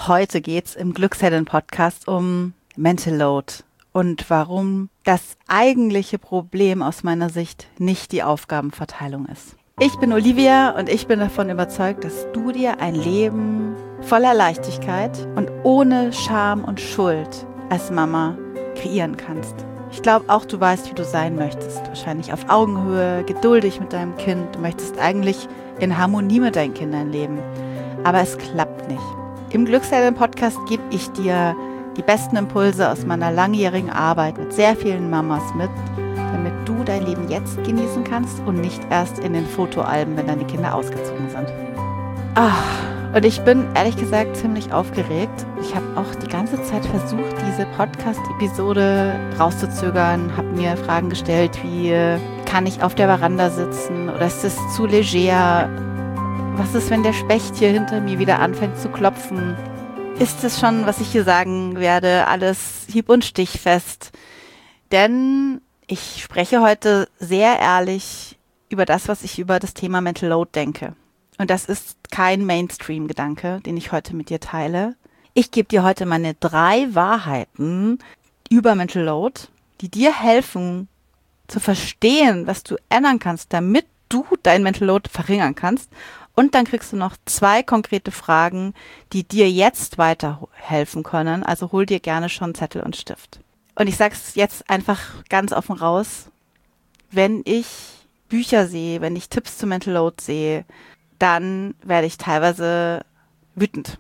Heute geht's im Glücksheldin-Podcast um Mental Load und warum das eigentliche Problem aus meiner Sicht nicht die Aufgabenverteilung ist. Ich bin Olivia und ich bin davon überzeugt, dass du dir ein Leben voller Leichtigkeit und ohne Scham und Schuld als Mama kreieren kannst. Ich glaube auch, du weißt, wie du sein möchtest. Wahrscheinlich auf Augenhöhe, geduldig mit deinem Kind. Du möchtest eigentlich in Harmonie mit deinen Kindern leben. Aber es klappt nicht. Im Glücksheldin-Podcast gebe ich dir die besten Impulse aus meiner langjährigen Arbeit mit sehr vielen Mamas mit, damit du dein Leben jetzt genießen kannst und nicht erst in den Fotoalben, wenn deine Kinder ausgezogen sind. Und ich bin ehrlich gesagt ziemlich aufgeregt. Ich habe auch die ganze Zeit versucht, diese Podcast-Episode rauszuzögern, habe mir Fragen gestellt wie, kann ich auf der Veranda sitzen oder ist es zu leger? Was ist, wenn der Specht hier hinter mir wieder anfängt zu klopfen? Ist es schon, was ich hier sagen werde, alles hieb- und stichfest? Denn ich spreche heute sehr ehrlich über das, was ich über das Thema Mental Load denke. Und das ist kein Mainstream-Gedanke, den ich heute mit dir teile. Ich gebe dir heute meine 3 Wahrheiten über Mental Load, die dir helfen zu verstehen, was du ändern kannst, damit du dein Mental Load verringern kannst. Und dann kriegst du noch 2 konkrete Fragen, die dir jetzt weiterhelfen können. Also hol dir gerne schon Zettel und Stift. Und ich sage es jetzt einfach ganz offen raus, wenn ich Bücher sehe, wenn ich Tipps zu Mental Load sehe, dann werde ich teilweise wütend.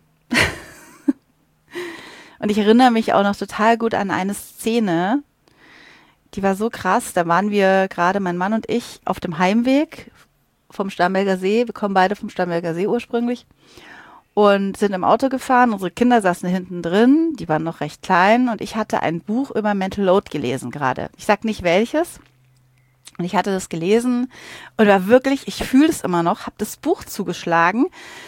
Und ich erinnere mich auch noch total gut an eine Szene, die war so krass. Da waren wir gerade, mein Mann und ich, auf dem Heimweg vom Starnberger See. Wir kommen beide vom Starnberger See ursprünglich und sind im Auto gefahren. Unsere Kinder saßen hinten drin, die waren noch recht klein und ich hatte ein Buch über Mental Load gelesen gerade. Ich sag nicht welches. Und ich hatte das gelesen und war wirklich, ich fühle es immer noch, habe das Buch zugeschlagen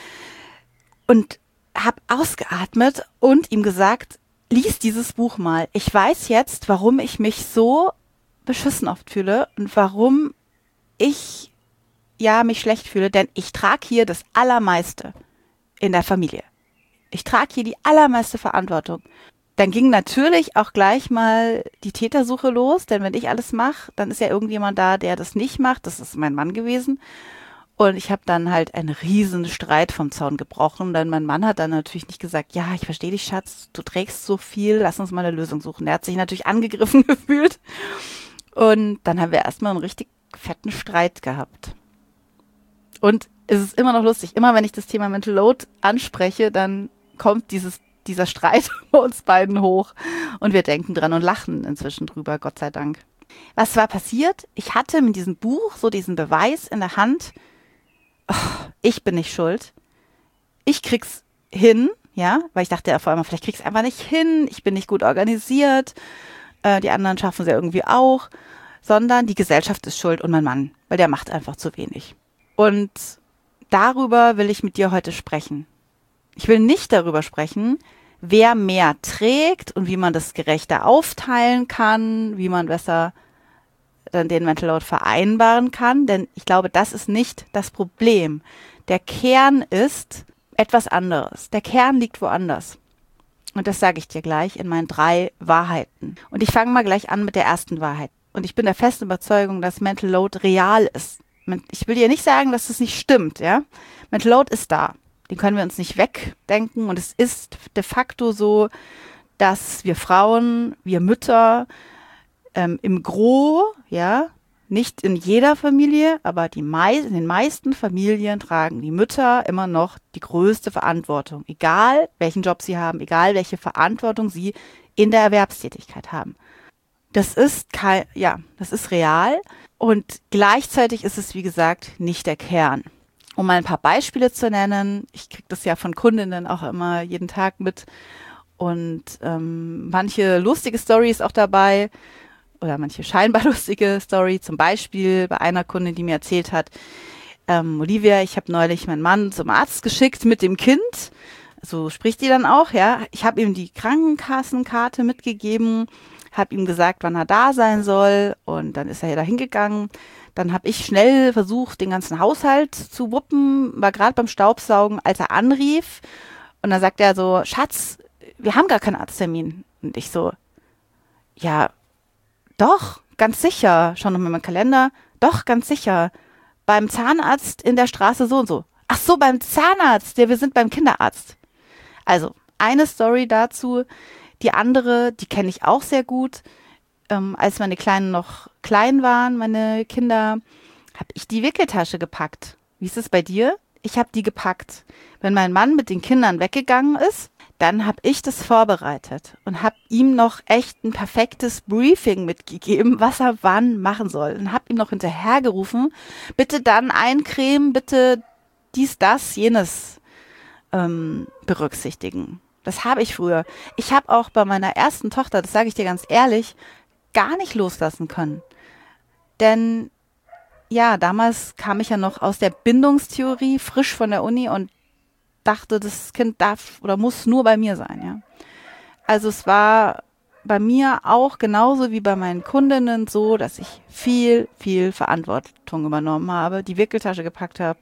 und habe ausgeatmet und ihm gesagt, lies dieses Buch mal. Ich weiß jetzt, warum ich mich so beschissen oft fühle und warum ich mich schlecht fühle, denn ich trage hier das Allermeiste in der Familie. Ich trage hier die allermeiste Verantwortung. Dann ging natürlich auch gleich mal die Tätersuche los, denn wenn ich alles mache, dann ist ja irgendjemand da, der das nicht macht. Das ist mein Mann gewesen. Und ich habe dann halt einen riesen Streit vom Zaun gebrochen, denn mein Mann hat dann natürlich nicht gesagt, ja, ich verstehe dich, Schatz, du trägst so viel, lass uns mal eine Lösung suchen. Er hat sich natürlich angegriffen gefühlt. Und dann haben wir erstmal einen richtig fetten Streit gehabt. Und es ist immer noch lustig. Immer wenn ich das Thema Mental Load anspreche, dann kommt dieser Streit bei uns beiden hoch. Und wir denken dran und lachen inzwischen drüber, Gott sei Dank. Was war passiert? Ich hatte mit diesem Buch so diesen Beweis in der Hand. Ich bin nicht schuld. Ich krieg's hin, ja, weil ich dachte ja vor allem, vielleicht krieg's einfach nicht hin. Ich bin nicht gut organisiert. Die anderen schaffen es ja irgendwie auch. Sondern die Gesellschaft ist schuld und mein Mann, weil der macht einfach zu wenig. Und darüber will ich mit dir heute sprechen. Ich will nicht darüber sprechen, wer mehr trägt und wie man das gerechter aufteilen kann, wie man besser dann den Mental Load vereinbaren kann, denn ich glaube, das ist nicht das Problem. Der Kern ist etwas anderes. Der Kern liegt woanders. Und das sage ich dir gleich in meinen 3 Wahrheiten. Und ich fange mal gleich an mit der ersten Wahrheit. Und ich bin der festen Überzeugung, dass Mental Load real ist. Ich will dir nicht sagen, dass das nicht stimmt, ja. Mental Load ist da. Den können wir uns nicht wegdenken. Und es ist de facto so, dass wir Frauen, wir Mütter im Gros, ja, nicht in jeder Familie, aber in den meisten Familien tragen die Mütter immer noch die größte Verantwortung. Egal, welchen Job sie haben, egal, welche Verantwortung sie in der Erwerbstätigkeit haben. Das ist das ist real. Und gleichzeitig ist es, wie gesagt, nicht der Kern. Um mal ein paar Beispiele zu nennen, ich kriege das ja von Kundinnen auch immer jeden Tag mit und manche lustige Storys auch dabei oder manche scheinbar lustige Story, zum Beispiel bei einer Kundin, die mir erzählt hat, Olivia, ich habe neulich meinen Mann zum Arzt geschickt mit dem Kind, so spricht die dann auch, ja, ich habe ihm die Krankenkassenkarte mitgegeben, habe ihm gesagt, wann er da sein soll und dann ist er da hingegangen. Dann habe ich schnell versucht, den ganzen Haushalt zu wuppen, war gerade beim Staubsaugen, als er anrief Und dann sagt er so, Schatz, wir haben gar keinen Arzttermin. Und ich so, ja, doch, ganz sicher. Schau nochmal in meinen Kalender. Doch, ganz sicher. Beim Zahnarzt in der Straße so und so. Ach so, beim Zahnarzt. Ja, wir sind beim Kinderarzt. Also, eine Story dazu. Die andere, die kenne ich auch sehr gut. Als meine Kleinen noch klein waren, meine Kinder, habe ich die Wickeltasche gepackt. Wie ist es bei dir? Ich habe die gepackt. Wenn mein Mann mit den Kindern weggegangen ist, dann habe ich das vorbereitet und habe ihm noch echt ein perfektes Briefing mitgegeben, was er wann machen soll. Und habe ihm noch hinterhergerufen, bitte dann eincremen, bitte dies, das, jenes berücksichtigen. Das habe ich früher. Ich habe auch bei meiner ersten Tochter, das sage ich dir ganz ehrlich, gar nicht loslassen können. Denn ja, damals kam ich ja noch aus der Bindungstheorie, frisch von der Uni und dachte, das Kind darf oder muss nur bei mir sein, ja. Also es war bei mir auch genauso wie bei meinen Kundinnen so, dass ich viel, viel Verantwortung übernommen habe, die Wickeltasche gepackt habe,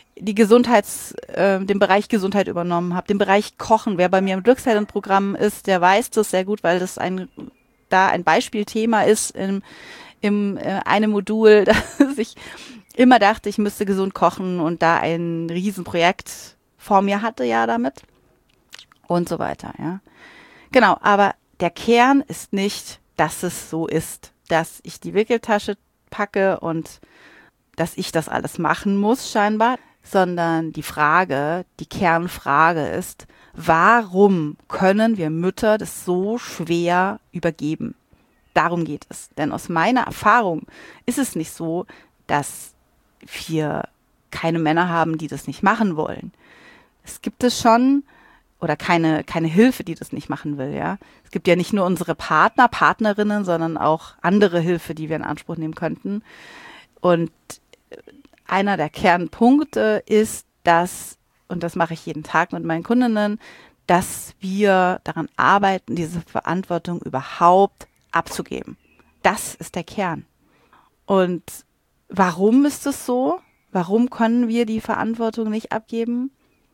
den Bereich Gesundheit übernommen habe, den Bereich Kochen. Wer bei mir im Glücksheldenprogramm ist, der weiß das sehr gut, weil das ein Beispielthema ist in einem Modul, dass ich immer dachte, ich müsste gesund kochen und da ein Riesenprojekt vor mir hatte ja damit und so weiter, ja. Genau, aber der Kern ist nicht, dass es so ist, dass ich die Wickeltasche packe und dass ich das alles machen muss scheinbar, sondern die Kernfrage ist, warum können wir Mütter das so schwer übergeben? Darum geht es. Denn aus meiner Erfahrung ist es nicht so, dass wir keine Männer haben, die das nicht machen wollen. Es gibt es schon, oder keine Hilfe, die das nicht machen will, ja. Es gibt ja nicht nur unsere Partnerinnen, sondern auch andere Hilfe, die wir in Anspruch nehmen könnten. Und einer der Kernpunkte ist, und das mache ich jeden Tag mit meinen Kundinnen, dass wir daran arbeiten, diese Verantwortung überhaupt abzugeben. Das ist der Kern. Und warum ist es so? Warum können wir die Verantwortung nicht abgeben?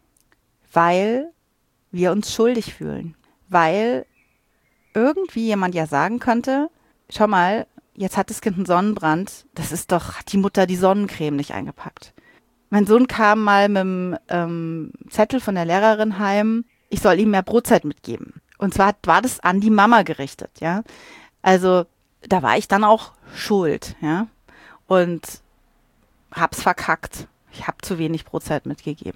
Weil wir uns schuldig fühlen. Weil irgendwie jemand ja sagen könnte, schau mal, jetzt hat das Kind einen Sonnenbrand, hat die Mutter die Sonnencreme nicht eingepackt. Mein Sohn kam mal mit einem Zettel von der Lehrerin heim, ich soll ihm mehr Brotzeit mitgeben. Und zwar war das an die Mama gerichtet, ja. Also da war ich dann auch schuld, ja. Und hab's verkackt. Ich habe zu wenig Brotzeit mitgegeben.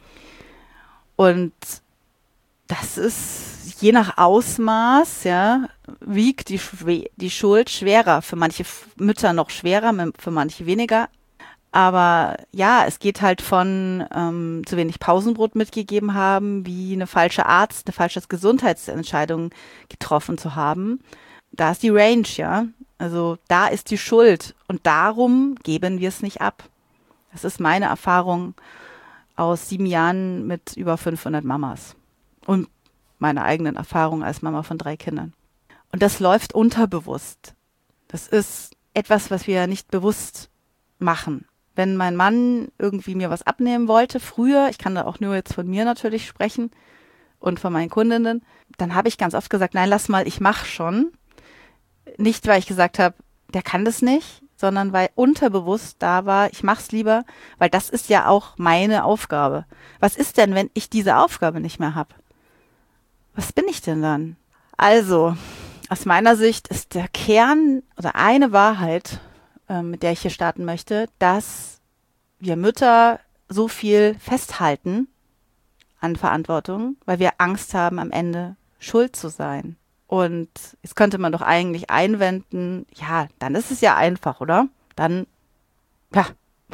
Und das ist je nach Ausmaß, ja, wiegt die Schuld schwerer. Für manche Mütter noch schwerer, für manche weniger. Aber ja, es geht halt von zu wenig Pausenbrot mitgegeben haben, wie eine falsche Gesundheitsentscheidung getroffen zu haben. Da ist die Range, ja. Also da ist die Schuld. Und darum geben wir es nicht ab. Das ist meine Erfahrung aus 7 Jahren mit über 500 Mamas. Und meine eigenen Erfahrungen als Mama von 3 Kindern. Und das läuft unterbewusst. Das ist etwas, was wir nicht bewusst machen. Wenn mein Mann irgendwie mir was abnehmen wollte, früher, ich kann da auch nur jetzt von mir natürlich sprechen und von meinen Kundinnen, dann habe ich ganz oft gesagt, nein, lass mal, ich mach schon. Nicht, weil ich gesagt habe, der kann das nicht, sondern weil unterbewusst da war, ich mach's lieber, weil das ist ja auch meine Aufgabe. Was ist denn, wenn ich diese Aufgabe nicht mehr habe? Was bin ich denn dann? Also, aus meiner Sicht ist der Kern oder eine Wahrheit, mit der ich hier starten möchte, dass wir Mütter so viel festhalten an Verantwortung, weil wir Angst haben, am Ende schuld zu sein. Und jetzt könnte man doch eigentlich einwenden, ja, dann ist es ja einfach, oder? Dann, ja,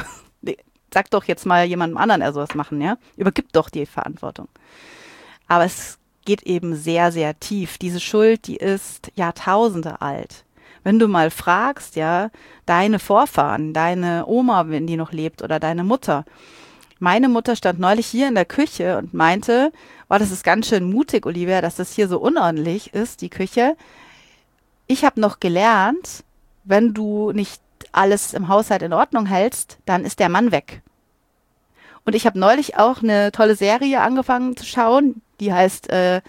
sag doch jetzt mal jemandem anderen, er soll es machen, ja? Übergib doch die Verantwortung. Aber es geht eben sehr, sehr tief. Diese Schuld, die ist Jahrtausende alt. Wenn du mal fragst, ja, deine Vorfahren, deine Oma, wenn die noch lebt, oder deine Mutter. Meine Mutter stand neulich hier in der Küche und meinte, oh, das ist ganz schön mutig, Olivia, dass das hier so unordentlich ist, die Küche. Ich habe noch gelernt, wenn du nicht alles im Haushalt in Ordnung hältst, dann ist der Mann weg. Und ich habe neulich auch eine tolle Serie angefangen zu schauen, die heißt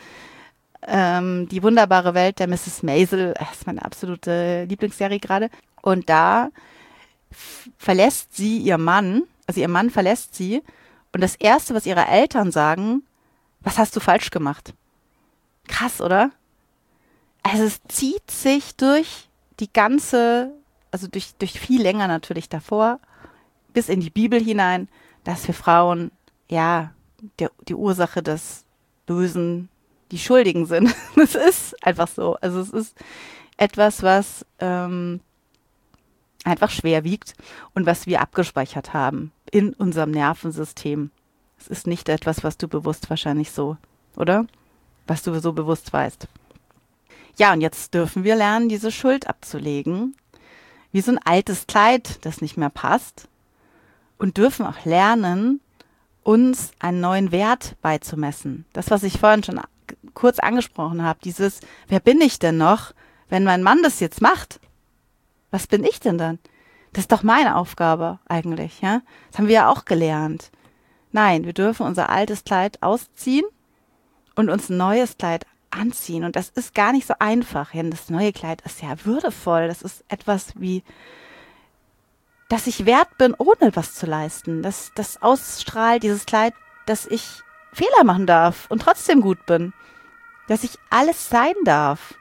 Die wunderbare Welt der Mrs. Maisel. Das ist meine absolute Lieblingsserie gerade. Und da verlässt sie ihr Mann, also ihr Mann verlässt sie. Und das Erste, was ihre Eltern sagen: Was hast du falsch gemacht? Krass, oder? Also es zieht sich durch die ganze, also durch viel länger natürlich davor, bis in die Bibel hinein, dass wir Frauen, ja, die Ursache des Bösen, die Schuldigen sind. Das ist einfach so. Also es ist etwas, was einfach schwer wiegt und was wir abgespeichert haben in unserem Nervensystem. Es ist nicht etwas, was du bewusst wahrscheinlich so, oder? Was du so bewusst weißt. Ja, und jetzt dürfen wir lernen, diese Schuld abzulegen, wie so ein altes Kleid, das nicht mehr passt, und dürfen auch lernen, uns einen neuen Wert beizumessen. Das, was ich vorhin schon kurz angesprochen habe, dieses: Wer bin ich denn noch, wenn mein Mann das jetzt macht? Was bin ich denn dann? Das ist doch meine Aufgabe eigentlich, ja? Das haben wir ja auch gelernt. Nein, wir dürfen unser altes Kleid ausziehen und uns ein neues Kleid anziehen. Und das ist gar nicht so einfach. Ja, das neue Kleid ist ja würdevoll. Das ist etwas wie, dass ich wert bin, ohne was zu leisten. Das ausstrahlt, dieses Kleid, dass ich Fehler machen darf und trotzdem gut bin. Dass ich alles sein darf.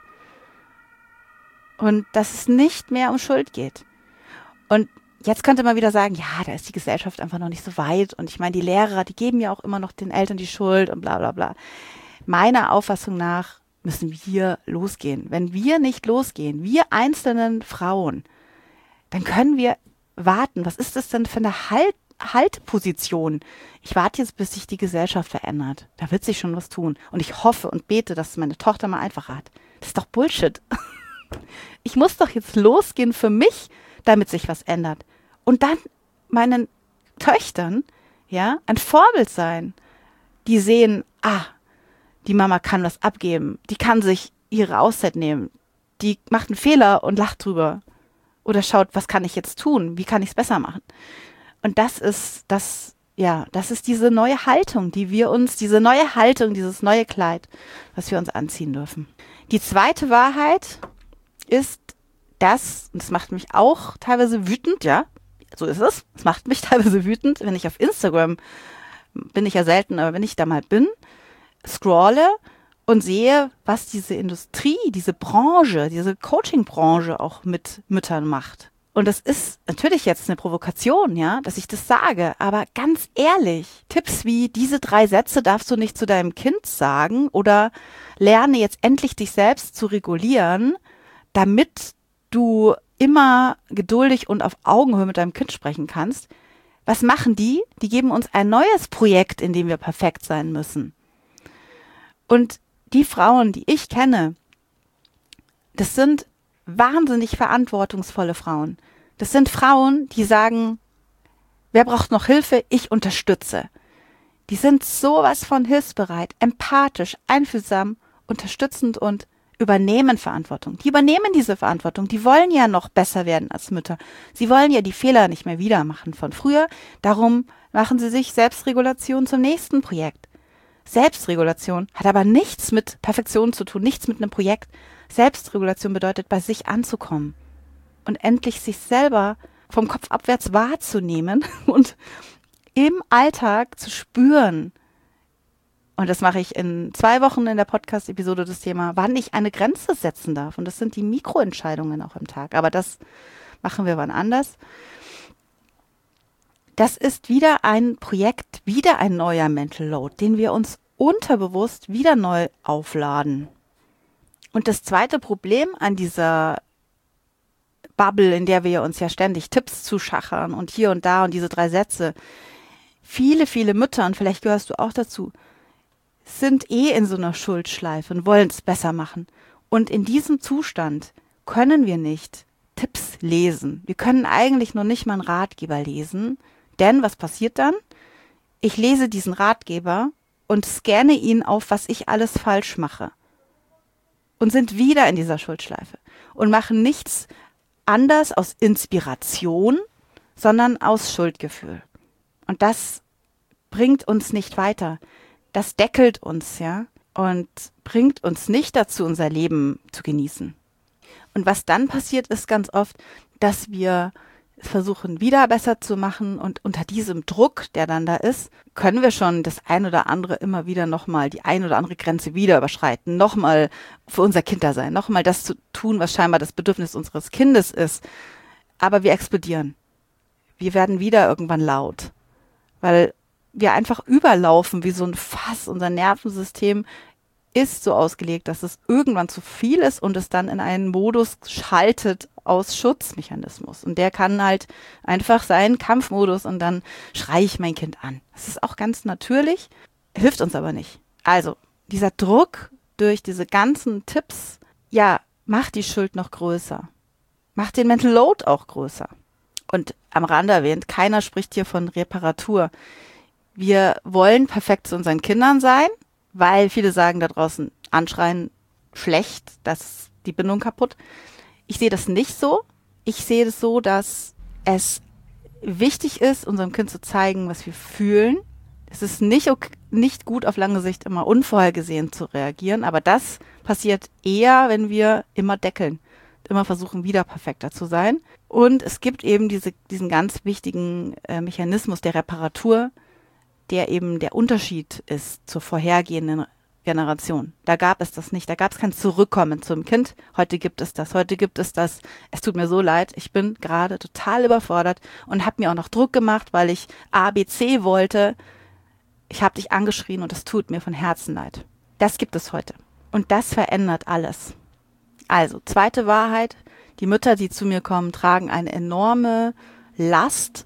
Und dass es nicht mehr um Schuld geht. Und jetzt könnte man wieder sagen, ja, da ist die Gesellschaft einfach noch nicht so weit. Und ich meine, die Lehrer, die geben ja auch immer noch den Eltern die Schuld und bla bla bla. Meiner Auffassung nach müssen wir losgehen. Wenn wir nicht losgehen, wir einzelnen Frauen, dann können wir warten. Was ist das denn für eine Halteposition? Ich warte jetzt, bis sich die Gesellschaft verändert. Da wird sich schon was tun. Und ich hoffe und bete, dass meine Tochter mal einfacher hat. Das ist doch Bullshit. Ich muss doch jetzt losgehen für mich, damit sich was ändert. Und dann meinen Töchtern, ja, ein Vorbild sein. Die sehen, die Mama kann was abgeben. Die kann sich ihre Auszeit nehmen. Die macht einen Fehler und lacht drüber. Oder schaut, was kann ich jetzt tun? Wie kann ich es besser machen? Und das ist diese neue Haltung, dieses neue Kleid, was wir uns anziehen dürfen. Die zweite Wahrheit ist das, und das macht mich auch teilweise wütend, ja, so ist es. Es macht mich teilweise wütend, wenn ich auf Instagram, bin ich ja selten, aber wenn ich da mal bin, scrolle und sehe, was diese Industrie, diese Branche, diese Coaching-Branche auch mit Müttern macht. Und das ist natürlich jetzt eine Provokation, ja, dass ich das sage, aber ganz ehrlich, Tipps wie: Diese 3 Sätze darfst du nicht zu deinem Kind sagen, oder lerne jetzt endlich dich selbst zu regulieren, damit du immer geduldig und auf Augenhöhe mit deinem Kind sprechen kannst. Was machen die? Die geben uns ein neues Projekt, in dem wir perfekt sein müssen. Und die Frauen, die ich kenne, das sind wahnsinnig verantwortungsvolle Frauen. Das sind Frauen, die sagen: Wer braucht noch Hilfe? Ich unterstütze. Die sind sowas von hilfsbereit, empathisch, einfühlsam, unterstützend und übernehmen Verantwortung. Die übernehmen diese Verantwortung. Die wollen ja noch besser werden als Mütter. Sie wollen ja die Fehler nicht mehr wieder machen von früher. Darum machen sie sich Selbstregulation zum nächsten Projekt. Selbstregulation hat aber nichts mit Perfektion zu tun, nichts mit einem Projekt. Selbstregulation bedeutet, bei sich anzukommen und endlich sich selber vom Kopf abwärts wahrzunehmen und im Alltag zu spüren. Und das mache ich in 2 Wochen in der Podcast-Episode, das Thema, wann ich eine Grenze setzen darf. Und das sind die Mikroentscheidungen auch im Tag. Aber das machen wir wann anders. Das ist wieder ein Projekt, wieder ein neuer Mental Load, den wir uns unterbewusst wieder neu aufladen. Und das zweite Problem an dieser Bubble, in der wir uns ja ständig Tipps zuschachern und hier und da und diese 3 Sätze, viele, viele Mütter, und vielleicht gehörst du auch dazu, sind in so einer Schuldschleife und wollen es besser machen. Und in diesem Zustand können wir nicht Tipps lesen. Wir können eigentlich noch nicht mal einen Ratgeber lesen. Denn was passiert dann? Ich lese diesen Ratgeber und scanne ihn auf, was ich alles falsch mache. Und sind wieder in dieser Schuldschleife. Und machen nichts anders aus Inspiration, sondern aus Schuldgefühl. Und das bringt uns nicht weiter. Das deckelt uns, ja, und bringt uns nicht dazu, unser Leben zu genießen. Und was dann passiert, ist ganz oft, dass wir versuchen, wieder besser zu machen, und unter diesem Druck, der dann da ist, können wir schon das ein oder andere immer wieder nochmal, die ein oder andere Grenze wieder überschreiten, nochmal für unser Kind da sein, nochmal das zu tun, was scheinbar das Bedürfnis unseres Kindes ist. Aber wir explodieren. Wir werden wieder irgendwann laut, weil wir einfach überlaufen wie so ein Fass. Unser Nervensystem ist so ausgelegt, dass es irgendwann zu viel ist und es dann in einen Modus schaltet aus Schutzmechanismus. Und der kann halt einfach sein Kampfmodus, und dann schreie ich mein Kind an. Das ist auch ganz natürlich, hilft uns aber nicht. Also dieser Druck durch diese ganzen Tipps, ja, macht die Schuld noch größer. Macht den Mental Load auch größer. Und am Rande erwähnt, keiner spricht hier von Reparatur. Wir wollen perfekt zu unseren Kindern sein, weil viele sagen da draußen, anschreien, schlecht, das ist die Bindung kaputt. Ich sehe das nicht so. Ich sehe das so, dass es wichtig ist, unserem Kind zu zeigen, was wir fühlen. Es ist nicht gut, auf lange Sicht immer unvorhergesehen zu reagieren, aber das passiert eher, wenn wir immer deckeln, immer versuchen, wieder perfekter zu sein. Und es gibt eben diesen ganz wichtigen Mechanismus der Reparatur, der eben der Unterschied ist zur vorhergehenden Generation. Da gab es das nicht. Da gab es kein Zurückkommen zum Kind. Heute gibt es das. Heute gibt es das. Es tut mir so leid. Ich bin gerade total überfordert und habe mir auch noch Druck gemacht, weil ich A, B, C wollte. Ich habe dich angeschrien und es tut mir von Herzen leid. Das gibt es heute. Und das verändert alles. Also, zweite Wahrheit. Die Mütter, die zu mir kommen, tragen eine enorme Last,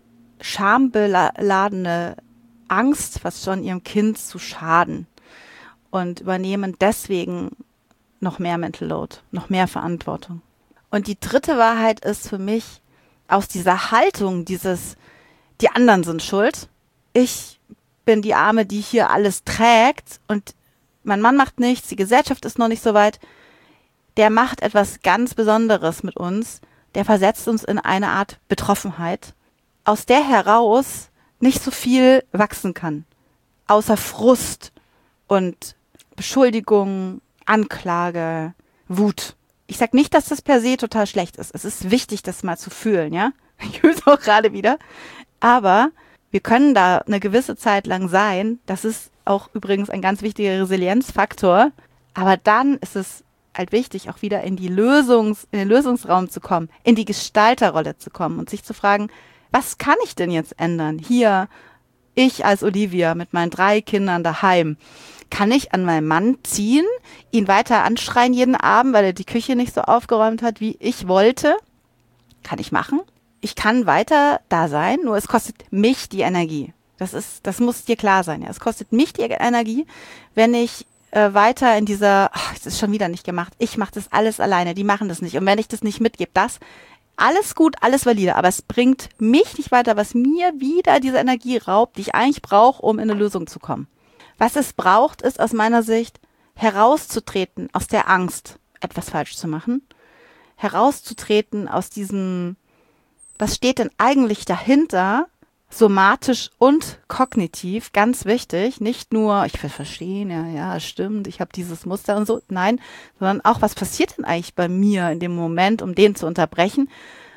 schambeladene Angst, fast schon ihrem Kind zu schaden, und übernehmen deswegen noch mehr Mental Load, noch mehr Verantwortung. Und die dritte Wahrheit ist für mich, aus dieser Haltung, die anderen sind schuld, ich bin die Arme, die hier alles trägt, und mein Mann macht nichts, die Gesellschaft ist noch nicht so weit, der macht etwas ganz Besonderes mit uns, der versetzt uns in eine Art Betroffenheit, aus der heraus nicht so viel wachsen kann, außer Frust und Beschuldigung, Anklage, Wut. Ich sage nicht, dass das per se total schlecht ist. Es ist wichtig, das mal zu fühlen, ja. Ich fühle es auch gerade wieder. Aber wir können da eine gewisse Zeit lang sein. Das ist auch übrigens ein ganz wichtiger Resilienzfaktor. Aber dann ist es halt wichtig, auch wieder in den Lösungsraum zu kommen, in die Gestalterrolle zu kommen und sich zu fragen, was kann ich denn jetzt ändern? Hier, ich als Olivia mit meinen 3 Kindern daheim. Kann ich an meinen Mann ziehen, ihn weiter anschreien jeden Abend, weil er die Küche nicht so aufgeräumt hat, wie ich wollte? Kann ich machen. Ich kann weiter da sein, nur es kostet mich die Energie. Das muss dir klar sein. Ja. Es kostet mich die Energie, wenn ich weiter in dieser, es ist schon wieder nicht gemacht, ich mache das alles alleine, die machen das nicht. Und wenn ich das nicht mitgebe, alles gut, alles valide, aber es bringt mich nicht weiter, was mir wieder diese Energie raubt, die ich eigentlich brauche, um in eine Lösung zu kommen. Was es braucht, ist aus meiner Sicht herauszutreten aus der Angst, etwas falsch zu machen, herauszutreten aus diesem, was steht denn eigentlich dahinter, somatisch und kognitiv, ganz wichtig, nicht nur, ich will verstehen, ja, stimmt, ich habe dieses Muster und so, nein, sondern auch, was passiert denn eigentlich bei mir in dem Moment, um den zu unterbrechen,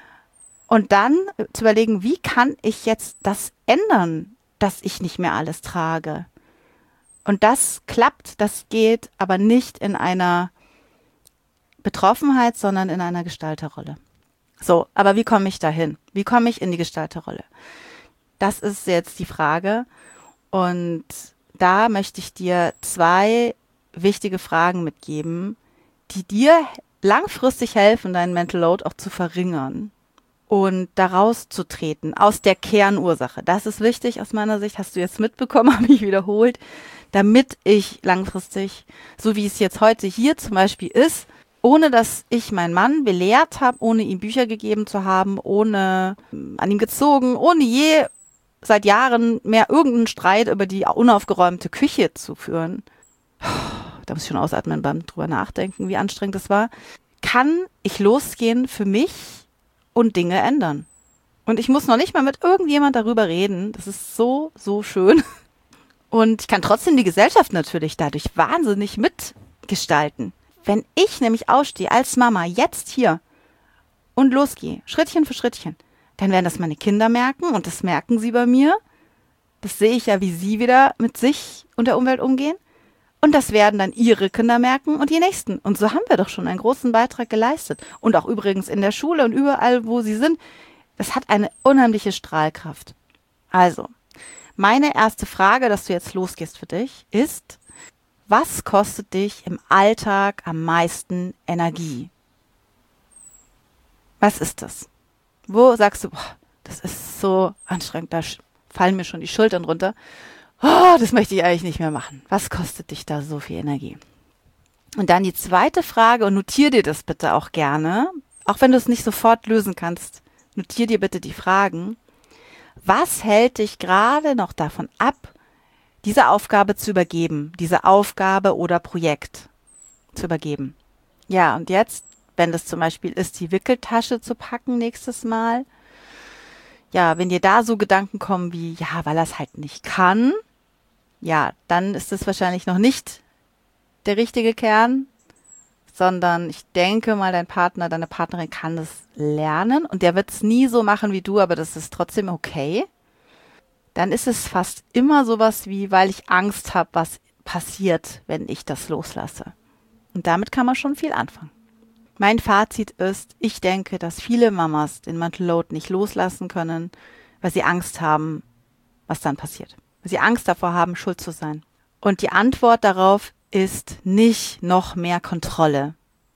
und dann zu überlegen, wie kann ich jetzt das ändern, dass ich nicht mehr alles trage. Und das klappt, das geht, aber nicht in einer Betroffenheit, sondern in einer Gestalterrolle. So, aber wie komme ich dahin? Wie komme ich in die Gestalterrolle? Das ist jetzt die Frage, und da möchte ich dir 2 wichtige Fragen mitgeben, die dir langfristig helfen, deinen Mental Load auch zu verringern und daraus zu treten, aus der Kernursache. Das ist wichtig aus meiner Sicht, hast du jetzt mitbekommen, habe ich wiederholt, damit ich langfristig, so wie es jetzt heute hier zum Beispiel ist, ohne dass ich meinen Mann belehrt habe, ohne ihm Bücher gegeben zu haben, ohne an ihm gezogen, ohne seit Jahren mehr irgendeinen Streit über die unaufgeräumte Küche zu führen. Da muss ich schon ausatmen beim drüber nachdenken, wie anstrengend das war. Kann ich losgehen für mich und Dinge ändern. Und ich muss noch nicht mal mit irgendjemand darüber reden. Das ist so, so schön. Und ich kann trotzdem die Gesellschaft natürlich dadurch wahnsinnig mitgestalten. Wenn ich nämlich ausstehe als Mama jetzt hier und losgehe, Schrittchen für Schrittchen, dann werden das meine Kinder merken und das merken sie bei mir. Das sehe ich ja, wie sie wieder mit sich und der Umwelt umgehen. Und das werden dann ihre Kinder merken und die nächsten. Und so haben wir doch schon einen großen Beitrag geleistet. Und auch übrigens in der Schule und überall, wo sie sind. Das hat eine unheimliche Strahlkraft. Also, meine erste Frage, dass du jetzt losgehst für dich, ist, was kostet dich im Alltag am meisten Energie? Was ist das? Wo sagst du, boah, das ist so anstrengend, da fallen mir schon die Schultern runter. Oh, das möchte ich eigentlich nicht mehr machen. Was kostet dich da so viel Energie? Und dann die zweite Frage, und notier dir das bitte auch gerne, auch wenn du es nicht sofort lösen kannst, notier dir bitte die Fragen. Was hält dich gerade noch davon ab, diese Aufgabe zu übergeben, diese Aufgabe oder Projekt zu übergeben? Ja, und jetzt, wenn das zum Beispiel ist, die Wickeltasche zu packen nächstes Mal, ja, wenn dir da so Gedanken kommen wie, ja, weil er es halt nicht kann, ja, dann ist es wahrscheinlich noch nicht der richtige Kern, sondern ich denke mal, dein Partner, deine Partnerin kann das lernen und der wird es nie so machen wie du, aber das ist trotzdem okay. Dann ist es fast immer sowas wie, weil ich Angst habe, was passiert, wenn ich das loslasse. Und damit kann man schon viel anfangen. Mein Fazit ist, ich denke, dass viele Mamas den Mental Load nicht loslassen können, weil sie Angst haben, was dann passiert. Weil sie Angst davor haben, schuld zu sein. Und die Antwort darauf ist nicht noch mehr Kontrolle.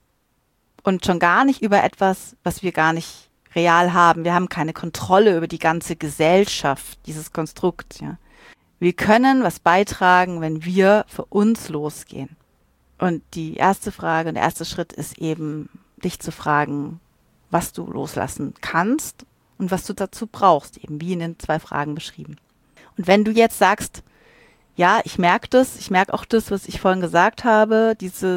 Und schon gar nicht über etwas, was wir gar nicht real haben. Wir haben keine Kontrolle über die ganze Gesellschaft, dieses Konstrukt. Ja. Wir können was beitragen, wenn wir für uns losgehen. Und die erste Frage und der erste Schritt ist eben, dich zu fragen, was du loslassen kannst und was du dazu brauchst, eben wie in den 2 Fragen beschrieben. Und wenn du jetzt sagst, ja, ich merke auch das, was ich vorhin gesagt habe,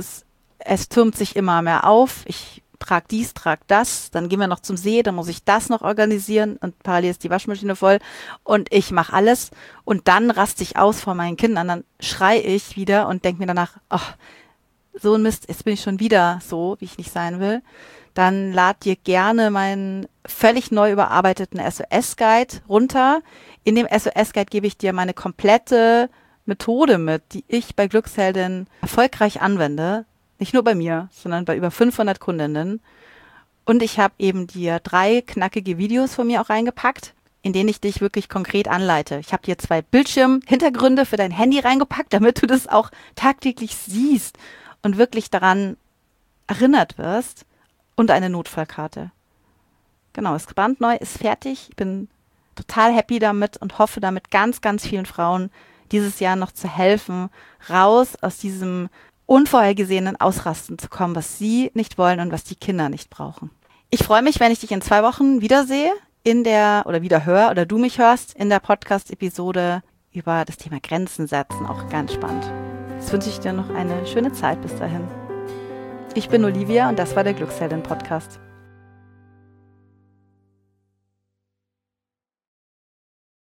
es türmt sich immer mehr auf, ich trage dies, trage das, dann gehen wir noch zum See, dann muss ich das noch organisieren und parallel ist die Waschmaschine voll und ich mache alles und dann raste ich aus vor meinen Kindern, dann schreie ich wieder und denke mir danach, ach, so ein Mist, jetzt bin ich schon wieder so, wie ich nicht sein will, dann lad dir gerne meinen völlig neu überarbeiteten SOS-Guide runter. In dem SOS-Guide gebe ich dir meine komplette Methode mit, die ich bei Glücksheldin erfolgreich anwende. Nicht nur bei mir, sondern bei über 500 Kundinnen. Und ich habe eben dir 3 knackige Videos von mir auch reingepackt, in denen ich dich wirklich konkret anleite. Ich habe dir 2 Bildschirmhintergründe für dein Handy reingepackt, damit du das auch tagtäglich siehst und wirklich daran erinnert wirst. Und eine Notfallkarte. Genau, das brandneu ist fertig. Ich bin total happy damit und hoffe damit ganz, ganz vielen Frauen dieses Jahr noch zu helfen, raus aus diesem unvorhergesehenen Ausrasten zu kommen, was sie nicht wollen und was die Kinder nicht brauchen. Ich freue mich, wenn ich dich in 2 Wochen wiedersehe oder wieder höre oder du mich hörst in der Podcast-Episode über das Thema Grenzen setzen. Auch ganz spannend. Jetzt wünsche ich dir noch eine schöne Zeit bis dahin. Ich bin Olivia und das war der Glücksheldin-Podcast.